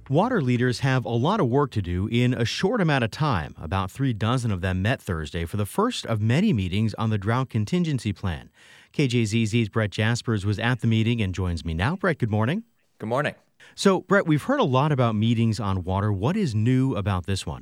Water leaders have a lot of work to do in a short amount of time. About 3 dozen of them met Thursday for the first of many meetings on the drought contingency plan. KJZZ's Brett Jaspers was at the meeting and joins me now. Brett, good morning. Good morning. So, Brett, we've heard a lot about meetings on water. What is new about this one?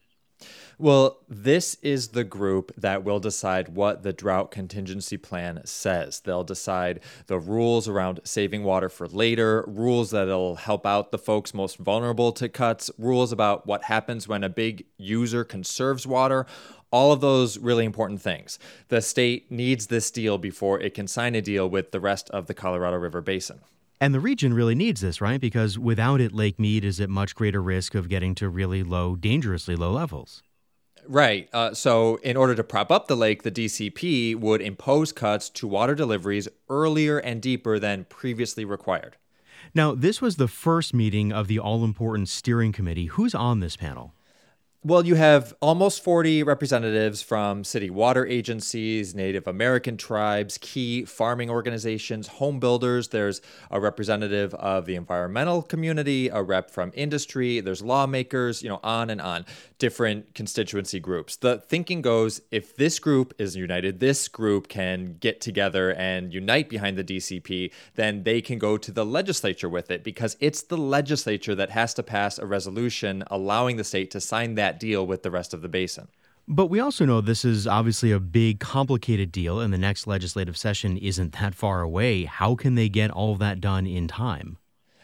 Well, this is the group that will decide what the drought contingency plan says. They'll decide the rules around saving water for later, rules that'll help out the folks most vulnerable to cuts, rules about what happens when a big user conserves water, all of those really important things. The state needs this deal before it can sign a deal with the rest of the Colorado River Basin. And the region really needs this, right? Because without it, Lake Mead is at much greater risk of getting to really low, dangerously low levels. Right. So in order to prop up the lake, the DCP would impose cuts to water deliveries earlier and deeper than previously required. Now, this was the first meeting of the all-important steering committee. Who's on this panel? Well, you have almost 40 representatives from city water agencies, Native American tribes, key farming organizations, home builders. There's a representative of the environmental community, a rep from industry. There's lawmakers, on and on, different constituency groups. The thinking goes, if this group is united, this group can get together and unite behind the DCP, then they can go to the legislature with it, because it's the legislature that has to pass a resolution allowing the state to sign that deal with the rest of the basin. But we also know this is obviously a big, complicated deal, and the next legislative session isn't that far away. How can they get all of that done in time?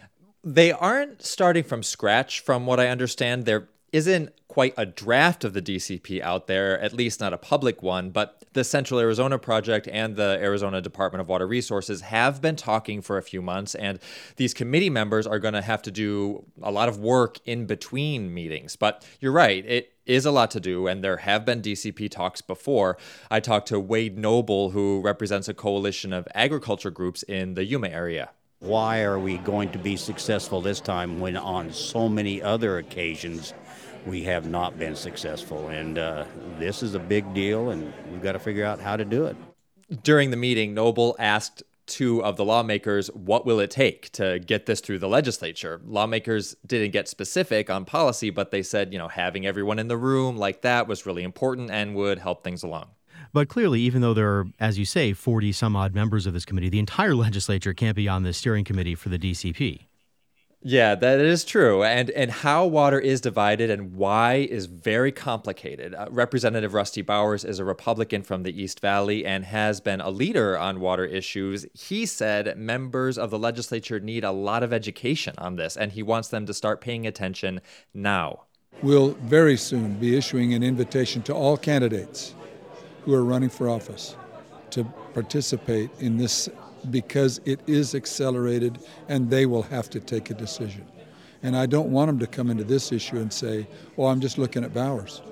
They aren't starting from scratch, from what I understand. There isn't quite a draft of the DCP out there, at least not a public one, but the Central Arizona Project and the Arizona Department of Water Resources have been talking for a few months, and these committee members are going to have to do a lot of work in between meetings. But you're right, it is a lot to do, and there have been DCP talks before. I talked to Wade Noble, who represents a coalition of agriculture groups in the Yuma area. Why are we going to be successful this time when on so many other occasions we have not been successful? And this is a big deal, and we've got to figure out how to do it. During the meeting, Noble asked two of the lawmakers, what will it take to get this through the legislature? Lawmakers didn't get specific on policy, but they said, having everyone in the room like that was really important and would help things along. But clearly, even though there are, as you say, 40 some odd members of this committee, the entire legislature can't be on the steering committee for the DCP. Yeah, that is true. And how water is divided and why is very complicated. Representative Rusty Bowers is a Republican from the East Valley and has been a leader on water issues. He said members of the legislature need a lot of education on this, and he wants them to start paying attention now. We'll very soon be issuing an invitation to all candidates who are running for office to participate in this, because it is accelerated and they will have to take a decision. And I don't want them to come into this issue and say, oh, I'm just looking at Bowers.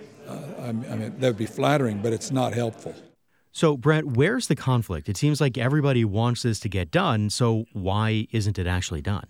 That would be flattering, but it's not helpful. So, Brett, where's the conflict? It seems like everybody wants this to get done, so why isn't it actually done?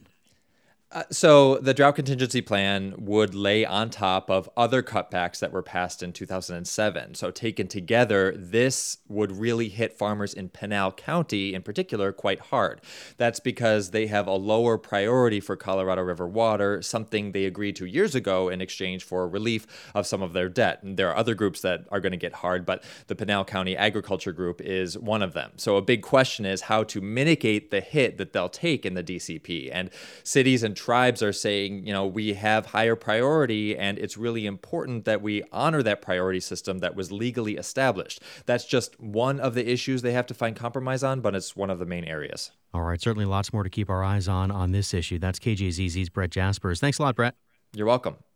So the drought contingency plan would lay on top of other cutbacks that were passed in 2007. So taken together, this would really hit farmers in Pinal County in particular quite hard. That's because they have a lower priority for Colorado River water, something they agreed to years ago in exchange for relief of some of their debt. And there are other groups that are going to get hard, but the Pinal County Agriculture Group is one of them. So a big question is how to mitigate the hit that they'll take in the DCP. And cities and tribes are saying, we have higher priority, and it's really important that we honor that priority system that was legally established. That's just one of the issues they have to find compromise on, but it's one of the main areas. All right, certainly lots more to keep our eyes on this issue. That's KJZZ's Brett Jaspers. Thanks a lot, Brett. You're welcome.